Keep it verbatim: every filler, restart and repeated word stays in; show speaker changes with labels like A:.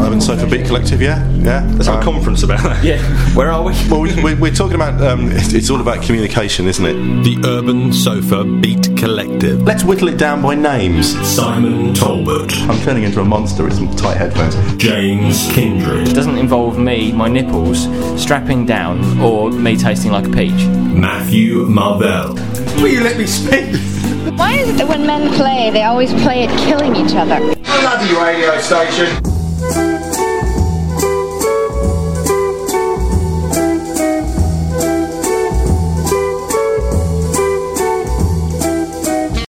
A: Urban Sofa Beat Collective, yeah, yeah.
B: Let's have um, a conference about that.
C: Yeah, where are we?
A: Well, we, we, we're talking about, um, it's, it's all about communication, isn't it?
B: The Urban Sofa Beat Collective.
A: Let's whittle it down by names.
B: Simon Talbot.
A: I'm turning into a monster with some tight headphones.
B: James Kindred.
C: It doesn't involve me, my nipples, strapping down, or me tasting like a peach.
B: Matthew Marvell.
A: Will you let me speak?
D: Why is it that when men play, they always play at killing each other?
A: Bloody radio station.